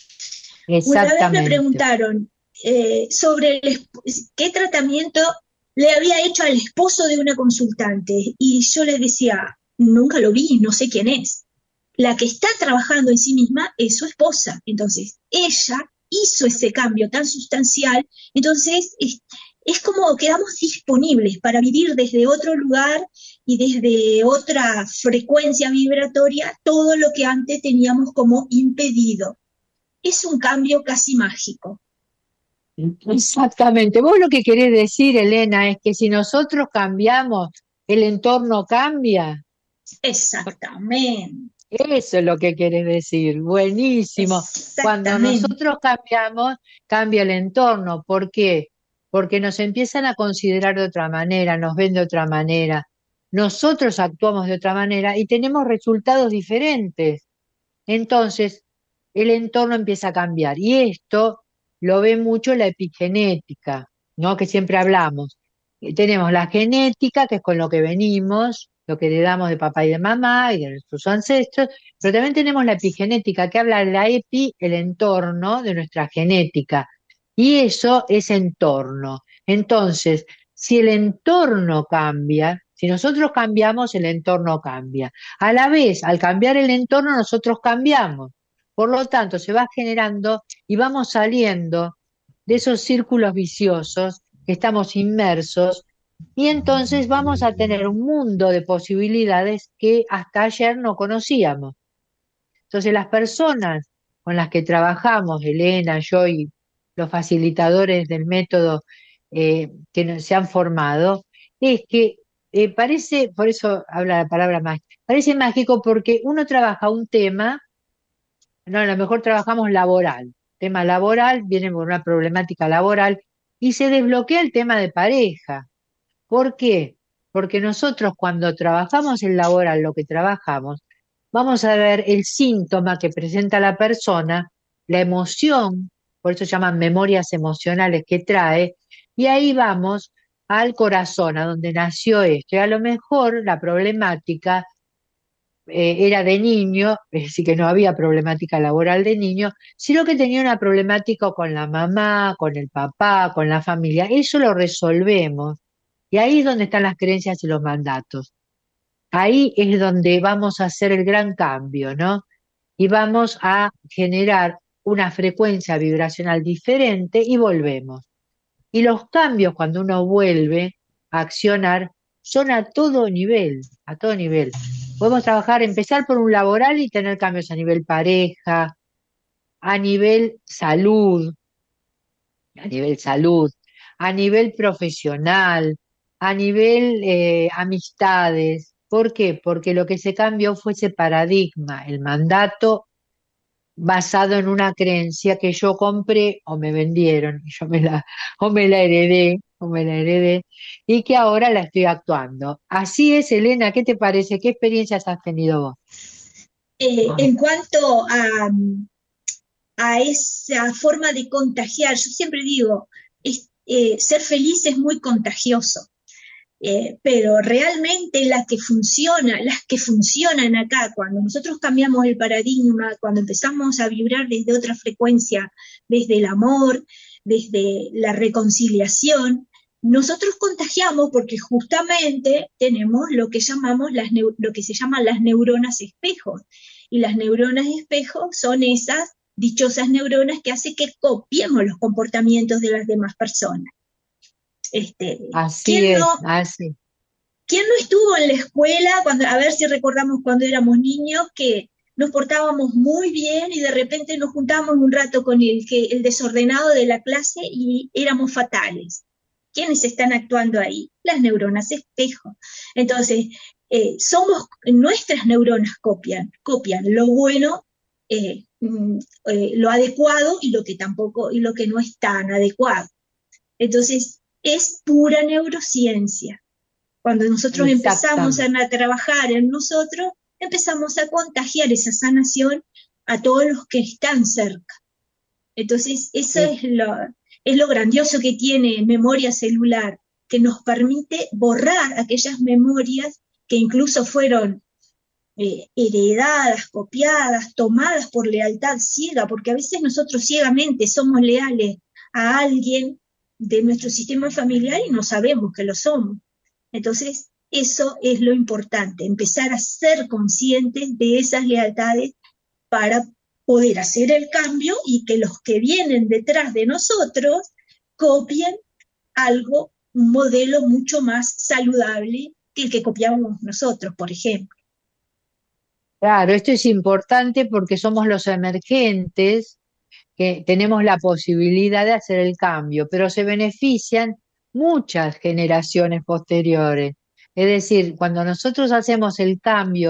Una vez me preguntaron sobre qué tratamiento le había hecho al esposo de una consultante y yo le decía, nunca lo vi, no sé quién es. La que está trabajando en sí misma es su esposa. Entonces, ella hizo ese cambio tan sustancial. Entonces, es como quedamos disponibles para vivir desde otro lugar y desde otra frecuencia vibratoria todo lo que antes teníamos como impedido. Es un cambio casi mágico. Exactamente. Vos lo que querés decir, Elena, es que si nosotros cambiamos, el entorno cambia. Exactamente, Eso es lo que querés decir. Buenísimo. Cuando exactamente. nosotros cambiamos, cambia el entorno. ¿Por qué? Porque nos empiezan a considerar de otra manera, nos ven de otra manera. Nosotros actuamos de otra manera y tenemos resultados diferentes. Entonces, el entorno empieza a cambiar. Y esto lo ve mucho la epigenética, ¿no? Que siempre hablamos. Tenemos la genética, que es con lo que venimos, lo que heredamos de papá y de mamá y de nuestros ancestros, pero también tenemos la epigenética, que habla de la el entorno de nuestra genética. Y eso es entorno. Entonces, si el entorno cambia, si nosotros cambiamos, el entorno cambia. A la vez, al cambiar el entorno, nosotros cambiamos. Por lo tanto, se va generando y vamos saliendo de esos círculos viciosos que estamos inmersos y entonces vamos a tener un mundo de posibilidades que hasta ayer no conocíamos. Entonces, las personas con las que trabajamos, Elena, yo y los facilitadores del método se han formado, es que parece, por eso habla la palabra mágica, parece mágico porque uno trabaja un tema, no, a lo mejor trabajamos laboral, tema laboral, viene por una problemática laboral y se desbloquea el tema de pareja. ¿Por qué? Porque nosotros cuando trabajamos en laboral, lo que trabajamos, vamos a ver el síntoma que presenta la persona, la emoción, por eso se llaman memorias emocionales que trae, y ahí vamos al corazón, a donde nació esto. Y a lo mejor la problemática era de niño, es decir, que no había problemática laboral de niño, sino que tenía una problemática con la mamá, con el papá, con la familia. Eso lo resolvemos. Y ahí es donde están las creencias y los mandatos. Ahí es donde vamos a hacer el gran cambio, ¿no? Y vamos a generar una frecuencia vibracional diferente y volvemos. Y los cambios cuando uno vuelve a accionar son a todo nivel, a todo nivel. Podemos trabajar, empezar por un laboral y tener cambios a nivel pareja, a nivel salud, a nivel salud, a nivel profesional, a nivel amistades. ¿Por qué? Porque lo que se cambió fue ese paradigma, el mandato basado en una creencia que yo compré o me vendieron, y o me la heredé, y que ahora la estoy actuando. Así es, Elena, ¿qué te parece? ¿Qué experiencias has tenido vos? En cuanto a esa forma de contagiar, yo siempre digo, ser feliz es muy contagioso. Pero realmente las que funcionan acá, cuando nosotros cambiamos el paradigma, cuando empezamos a vibrar desde otra frecuencia, desde el amor, desde la reconciliación, nosotros contagiamos porque justamente tenemos lo que llamamos lo que se llaman las neuronas espejos. Y las neuronas espejos son esas dichosas neuronas que hacen que copiemos los comportamientos de las demás personas. Así ¿Quién no, es, así. ¿Quién no estuvo en la escuela, a ver si recordamos cuando éramos niños, que nos portábamos muy bien y de repente nos juntábamos un rato con el desordenado de la clase y éramos fatales? ¿Quiénes están actuando ahí? Las neuronas espejo. Entonces, nuestras neuronas copian lo bueno, lo adecuado y lo que tampoco, y lo que no es tan adecuado. Entonces, es pura neurociencia. Cuando nosotros empezamos a trabajar en nosotros, empezamos a contagiar esa sanación a todos los que están cerca. Entonces, eso es lo grandioso que tiene memoria celular, que nos permite borrar aquellas memorias que incluso fueron heredadas, copiadas, tomadas por lealtad ciega, porque a veces nosotros ciegamente somos leales a alguien de nuestro sistema familiar y no sabemos que lo somos. Entonces, eso es lo importante, empezar a ser conscientes de esas lealtades para poder hacer el cambio y que los que vienen detrás de nosotros copien algo, un modelo mucho más saludable que el que copiamos nosotros, por ejemplo. Claro, esto es importante porque somos los emergentes que tenemos la posibilidad de hacer el cambio, pero se benefician muchas generaciones posteriores. Es decir, cuando nosotros hacemos el cambio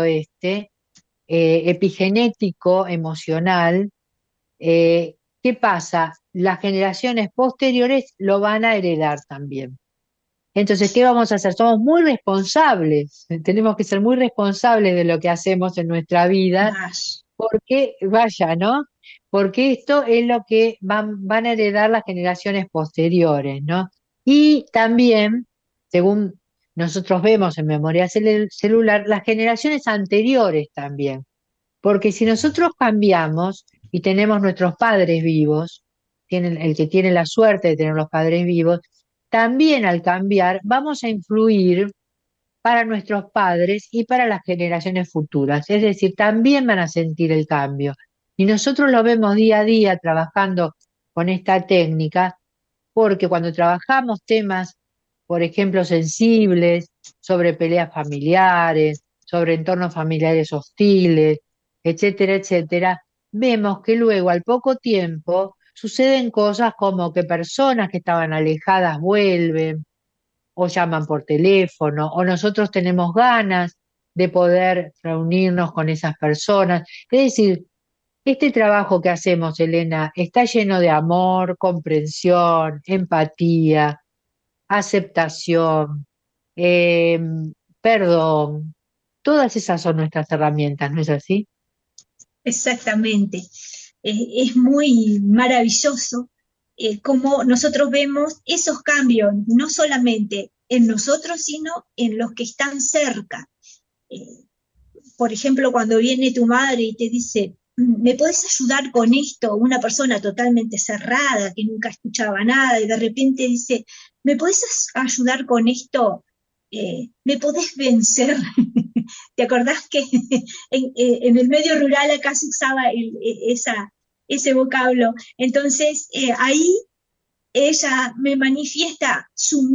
epigenético, emocional, ¿qué pasa? Las generaciones posteriores lo van a heredar también. Entonces, ¿qué vamos a hacer? Somos muy responsables, tenemos que ser muy responsables de lo que hacemos en nuestra vida, Más. porque, vaya, ¿no? Porque esto es lo que van a heredar las generaciones posteriores, ¿no? Y también, según nosotros vemos en memoria celular, las generaciones anteriores también. Porque si nosotros cambiamos y tenemos nuestros padres vivos, el que tiene la suerte de tener los padres vivos, también al cambiar vamos a influir para nuestros padres y para las generaciones futuras. Es decir, también van a sentir el cambio. Y nosotros lo vemos día a día trabajando con esta técnica, porque cuando trabajamos temas, por ejemplo, sensibles, sobre peleas familiares, sobre entornos familiares hostiles, etcétera, etcétera, vemos que luego, al poco tiempo, suceden cosas como que personas que estaban alejadas vuelven, o llaman por teléfono, o nosotros tenemos ganas de poder reunirnos con esas personas. Es decir, este trabajo que hacemos, Elena, está lleno de amor, comprensión, empatía, aceptación, eh, perdón. Todas esas son nuestras herramientas, ¿no es así? Exactamente. Es muy maravilloso cómo nosotros vemos esos cambios, no solamente en nosotros, sino en los que están cerca. Eh, por ejemplo, cuando viene tu madre y te dice, ¿me podés ayudar con esto? Una persona totalmente cerrada, que nunca escuchaba nada, y de repente dice, ¿me podés ayudar con esto? ¿Me podés vencer? ¿Te acordás que en el medio rural acá se usaba ese vocablo? Entonces, ahí ella me manifiesta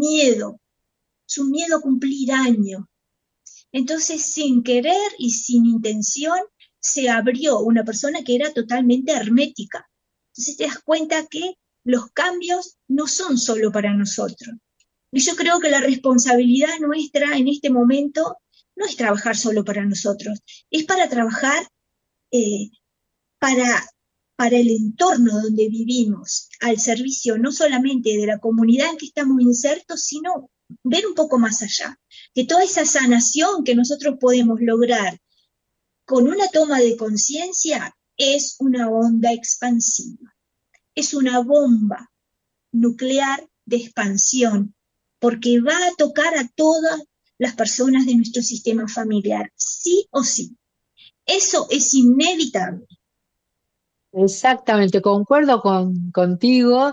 su miedo a cumplir años. Entonces, sin querer y sin intención, se abrió una persona que era totalmente hermética. Entonces te das cuenta que los cambios no son solo para nosotros. Y yo creo que la responsabilidad nuestra en este momento no es trabajar solo para nosotros, es para trabajar eh, para, para el entorno donde vivimos, al servicio no solamente de la comunidad en que estamos insertos, sino ver un poco más allá, que toda esa sanación que nosotros podemos lograr con una toma de conciencia es una onda expansiva, es una bomba nuclear de expansión, porque va a tocar a todas las personas de nuestro sistema familiar, sí o sí. Eso es inevitable. Exactamente, concuerdo contigo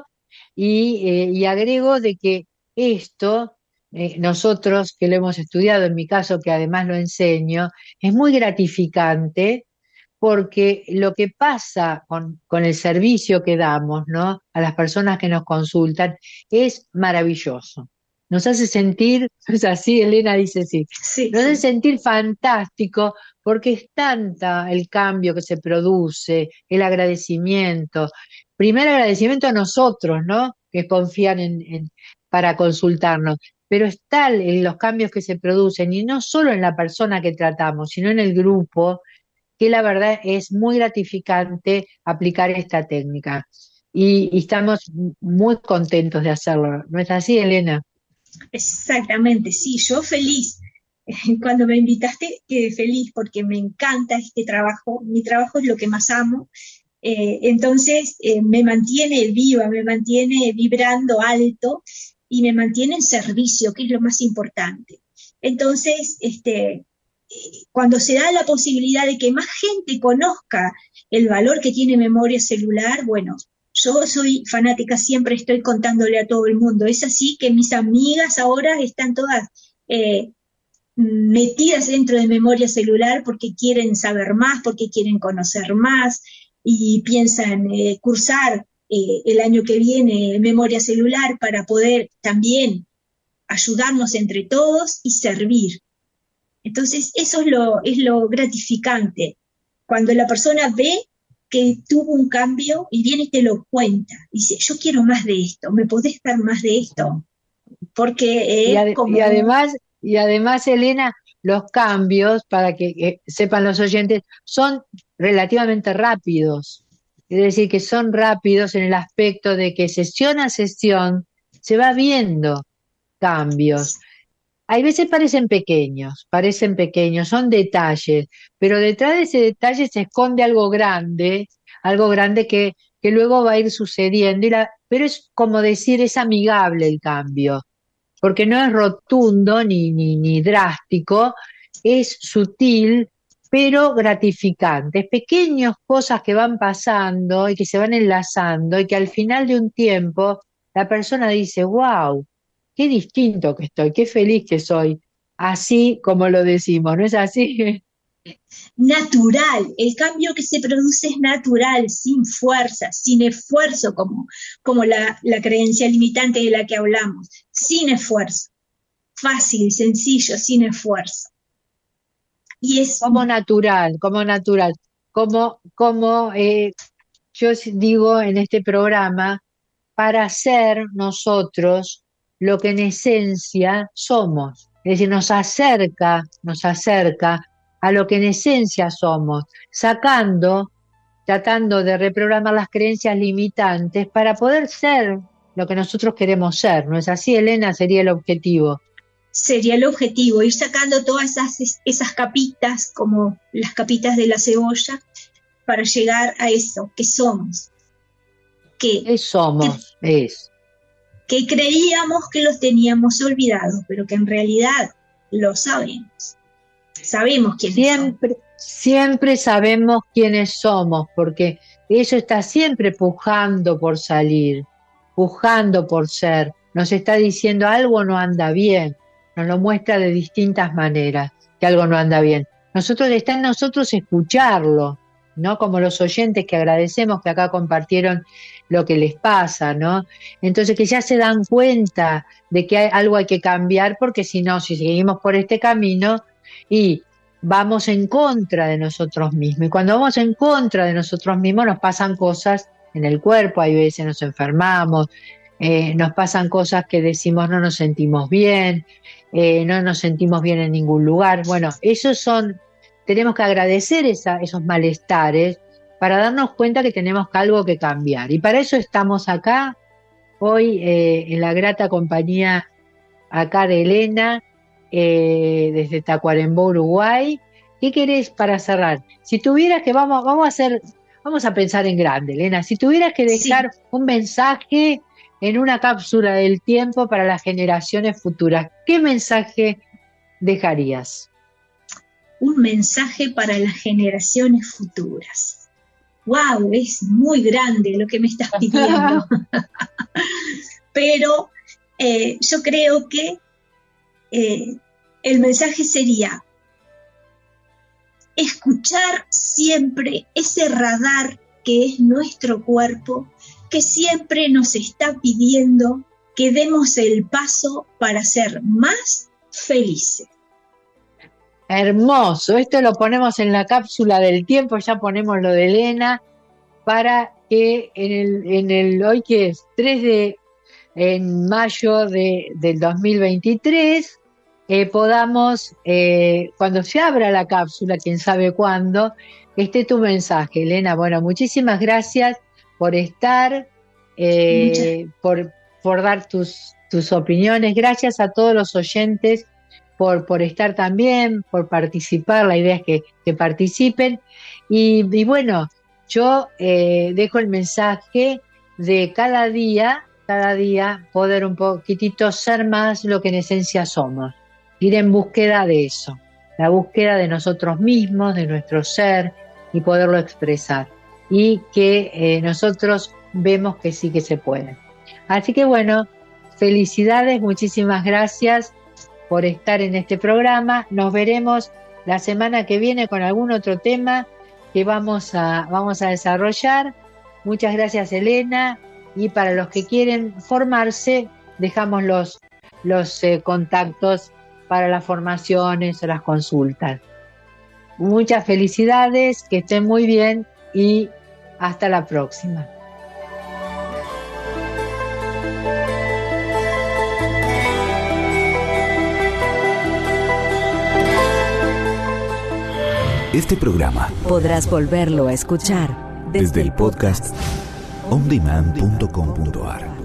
y agrego de que esto, nosotros que lo hemos estudiado, en mi caso que además lo enseño, es muy gratificante porque lo que pasa con el servicio que damos, ¿no? A las personas que nos consultan es maravilloso. Nos hace sentir, es así, Elena dice sí, Sí, nos hace sí. sentir fantástico porque es tanta el cambio que se produce, el agradecimiento. Primer agradecimiento a nosotros, ¿no? Que confían para consultarnos, pero es tal en los cambios que se producen, y no solo en la persona que tratamos, sino en el grupo, que la verdad es muy gratificante aplicar esta técnica. Y estamos muy contentos de hacerlo. ¿No es así, Elena? Exactamente, sí, yo feliz. Cuando me invitaste, quedé feliz porque me encanta este trabajo. Mi trabajo es lo que más amo. Entonces, me mantiene viva, me mantiene vibrando alto y me mantiene en servicio, que es lo más importante. Entonces, cuando se da la posibilidad de que más gente conozca el valor que tiene memoria celular, bueno, Yo soy fanática, siempre estoy contándole a todo el mundo. Es así que mis amigas ahora están todas metidas dentro de memoria celular porque quieren saber más, porque quieren conocer más y piensan cursar el año que viene memoria celular para poder también ayudarnos entre todos y servir. Entonces, eso es lo gratificante. Cuando la persona ve que tuvo un cambio y viene y te lo cuenta, dice, yo quiero más de esto, ¿me podés dar más de esto? Porque y además, Elena, los cambios, para que sepan los oyentes, son relativamente rápidos. Es decir, que son rápidos en el aspecto de que sesión a sesión se va viendo cambios. Hay veces parecen pequeños, son detalles, pero detrás de ese detalle se esconde algo grande que luego va a ir sucediendo, pero es como decir, es amigable el cambio, porque no es rotundo ni drástico, es sutil, pero gratificante. Es pequeñas cosas que van pasando y que se van enlazando y que al final de un tiempo la persona dice, wow, qué distinto que estoy, qué feliz que soy, así como lo decimos, ¿no es así? Natural, el cambio que se produce es natural, sin fuerza, sin esfuerzo, como la creencia limitante de la que hablamos, sin esfuerzo, fácil, sencillo, sin esfuerzo. Y es como natural, yo digo en este programa, para ser nosotros lo que en esencia somos. Es decir, nos acerca a lo que en esencia somos, tratando de reprogramar las creencias limitantes para poder ser lo que nosotros queremos ser. ¿No es así, Elena? Sería el objetivo. Sería el objetivo, ir sacando todas esas capitas, como las capitas de la cebolla, para llegar a eso, que somos. ¿Qué somos? Que creíamos que los teníamos olvidados, pero que en realidad lo sabemos. Sabemos quiénes somos. Siempre sabemos quiénes somos, porque eso está siempre pujando por salir, pujando por ser. Nos está diciendo algo no anda bien, nos lo muestra de distintas maneras, que algo no anda bien. Está en nosotros escucharlo, ¿no? Como los oyentes que agradecemos que acá compartieron lo que les pasa, ¿no? Entonces que ya se dan cuenta de que algo hay que cambiar, porque si no, si seguimos por este camino y vamos en contra de nosotros mismos, y cuando vamos en contra de nosotros mismos nos pasan cosas en el cuerpo, hay veces nos enfermamos, nos pasan cosas que decimos no nos sentimos bien, no nos sentimos bien en ningún lugar. Bueno, tenemos que agradecer esos malestares para darnos cuenta que tenemos algo que cambiar. Y para eso estamos acá, hoy en la grata compañía acá de Elena, desde Tacuarembó, Uruguay. ¿Qué querés para cerrar? Si tuvieras que, vamos a pensar en grande, Elena, si tuvieras que dejar un mensaje en una cápsula del tiempo para las generaciones futuras, ¿qué mensaje dejarías? Un mensaje para las generaciones futuras. ¡Wow! Es muy grande lo que me estás pidiendo. Pero yo creo que el mensaje sería escuchar siempre ese radar que es nuestro cuerpo, que siempre nos está pidiendo que demos el paso para ser más felices. Hermoso, esto lo ponemos en la cápsula del tiempo, ya ponemos lo de Elena, para que en el hoy que es 3 en mayo del 2023, podamos, cuando se abra la cápsula, quién sabe cuándo, esté tu mensaje, Elena. Bueno, muchísimas gracias por estar, por dar tus opiniones. Gracias a todos los oyentes por estar también, por participar. La idea es que participen. Y bueno, yo dejo el mensaje de cada día poder un poquitito ser más lo que en esencia somos. Ir en búsqueda de eso, la búsqueda de nosotros mismos, de nuestro ser, y poderlo expresar. Y que nosotros vemos que sí que se puede. Así que bueno, felicidades, muchísimas gracias por estar en este programa. Nos veremos la semana que viene con algún otro tema que vamos a desarrollar. Muchas gracias, Elena, y para los que quieren formarse, dejamos los contactos para las formaciones o las consultas. Muchas felicidades, que estén muy bien y hasta la próxima. Este programa podrás volverlo a escuchar desde el podcast ondemand.com.ar.